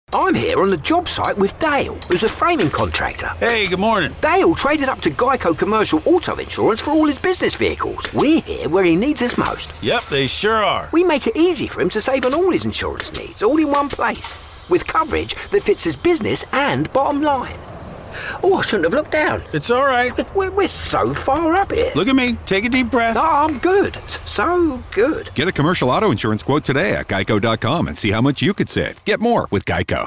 I'm here on the job site with Dale, who's a framing contractor. Hey, good morning. Dale traded up to Geico Commercial Auto Insurance for all his business vehicles. We're here where he needs us most. Yep, they sure are. We make it easy for him to save on all his insurance needs, all in one place, with coverage that fits his business and bottom line. Oh, I shouldn't have looked down. It's all right. We're so far up here. Look at me. Take a deep breath. Oh, I'm good. So good. Get a commercial auto insurance quote today at geico.com and see how much you could save. Get more with Geico.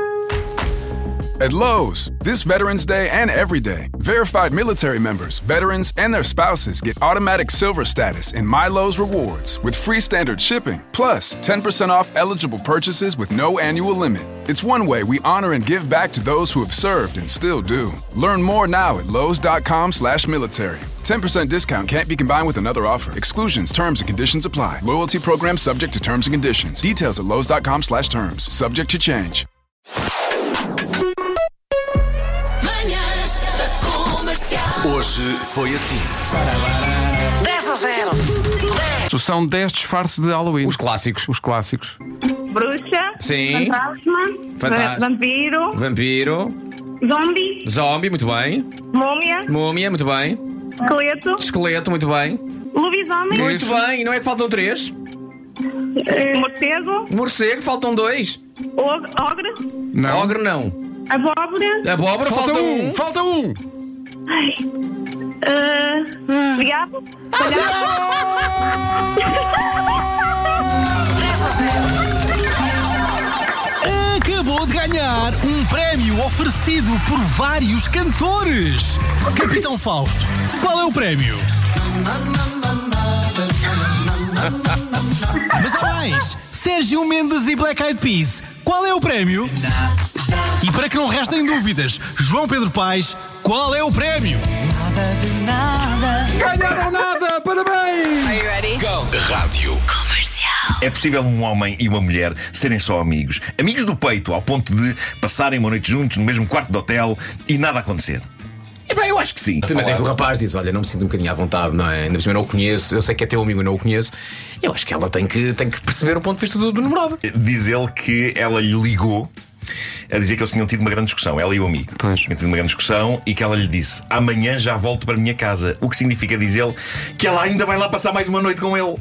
At Lowe's, this Veterans Day and every day, verified military members, veterans, and their spouses get automatic silver status in My Lowe's Rewards with free standard shipping, plus 10% off eligible purchases with no annual limit. It's one way we honor and give back to those who have served and still do. Learn more now at lowes.com/military. 10% discount can't be combined with another offer. Exclusions, terms, and conditions apply. Loyalty program subject to terms and conditions. Details at lowes.com/terms. Subject to change. Hoje foi assim. 10-0. São 10 disfarces de Halloween. Os clássicos. Os clássicos. Bruxa. Sim. Fantasma. Vampiro. Vampiro. Zombie. Zombie, muito bem. Múmia. Múmia, muito bem. Esqueleto. Esqueleto, muito bem. Lobisomem. Muito bem. E não é que faltam 3? Morcego. Morcego, faltam 2. Ogre. Não. Ogre, não. Abóbora. Abóbora, falta 1. Falta um. Diabo. Acabou de ganhar um prémio oferecido por vários cantores. Capitão Fausto, qual é o prémio? Mas há mais. Sérgio Mendes e Black Eyed Peas, qual é o prémio? E para que não restem dúvidas, João Pedro Paes, qual é o prémio? Nada de nada. Ganharam nada, parabéns! Are you ready? Go! Rádio Comercial. É possível um homem e uma mulher serem só amigos. Amigos do peito, ao ponto de passarem uma noite juntos no mesmo quarto de hotel e nada acontecer. E bem, eu acho que sim. Também tem que o rapaz diz: olha, não me sinto um bocadinho à vontade, não é? Ainda por cima eu não o conheço, eu sei que é teu amigo, eu não o conheço. Eu acho que ela tem que perceber o ponto de vista do namorado. Diz ele que ela lhe ligou a dizer que eles tinham tido uma grande discussão, ela e o amigo. Pois. Tinham tido uma grande discussão e que ela lhe disse: amanhã já volto para a minha casa. O que significa, diz ele, que ela ainda vai lá passar mais uma noite com ele.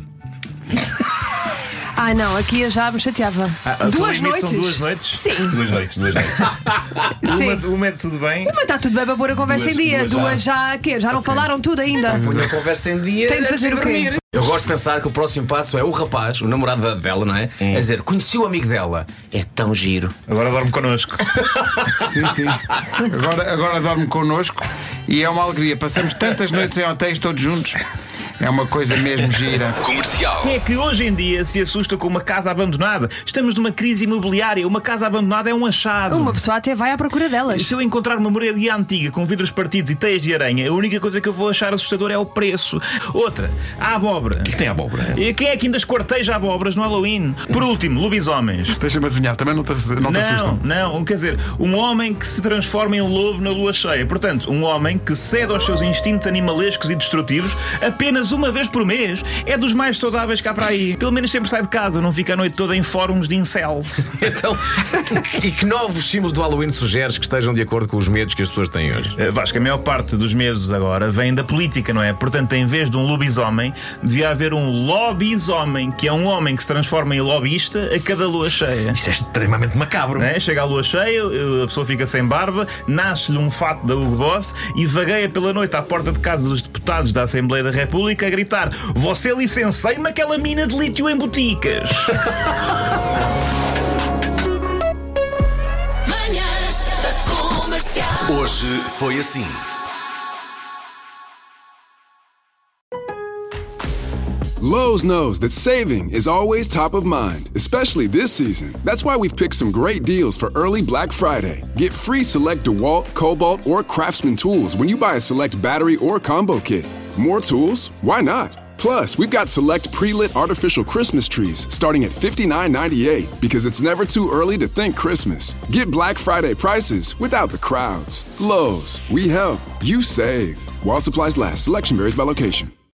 Ah, não, aqui eu já me chateava. 2 noites? São 2 noites? Sim. 2 noites. Sim. Uma é tudo bem? Mas está tudo bem para pôr a conversa em dia. Duas já quê? Já não falaram tudo ainda? Põe a conversa em dia. Tem de fazer o quê? Eu gosto de pensar que o próximo passo é o rapaz, o namorado dela, não é? A dizer: conheci o amigo dela, é tão giro. Agora dorme connosco. Sim. Agora dorme connosco e é uma alegria. Passamos tantas noites em hotéis todos juntos. É uma coisa mesmo gira. Comercial. Quem é que hoje em dia se assusta com uma casa abandonada? Estamos numa crise imobiliária. Uma casa abandonada é um achado. Uma pessoa até vai à procura delas. Se eu encontrar uma moradia antiga com vidros partidos e teias de aranha, a única coisa que eu vou achar assustador é o preço. Outra, a abóbora. O que tem a abóbora? E quem é que ainda esquarteja abóboras no Halloween? Por último, lobisomens. Deixa-me adivinhar, também não te assustam? Não, quer dizer, um homem que se transforma em lobo na lua cheia. Portanto, um homem que cede aos seus instintos animalescos e destrutivos apenas uma vez por mês. É dos mais saudáveis cá para aí. Pelo menos sempre sai de casa, não fica a noite toda em fóruns de incels. Então, e que novos símbolos do Halloween sugeres que estejam de acordo com os medos que as pessoas têm hoje? Vasco, a maior parte dos medos agora vem da política, não é? Portanto, em vez de um lobisomem, devia haver um lobisomem, que é um homem que se transforma em lobista a cada lua cheia. Isso é extremamente macabro. Não é? Chega a lua cheia, a pessoa fica sem barba, nasce-lhe um fato da Hugo Boss e vagueia pela noite à porta de casa dos deputados da Assembleia da República a gritar: você licenciei-me aquela mina de lítio em boticas. Manhãs da Comercial. Hoje foi assim. Lowe's knows that saving is always top of mind, especially this season. That's why we've picked some great deals for early Black Friday. Get free select DeWalt, Cobalt, or Craftsman tools when you buy a select battery or combo kit. More tools? Why not? Plus, we've got select pre-lit artificial Christmas trees starting at $59.98 because it's never too early to think Christmas. Get Black Friday prices without the crowds. Lowe's, we help, you save. While supplies last, selection varies by location.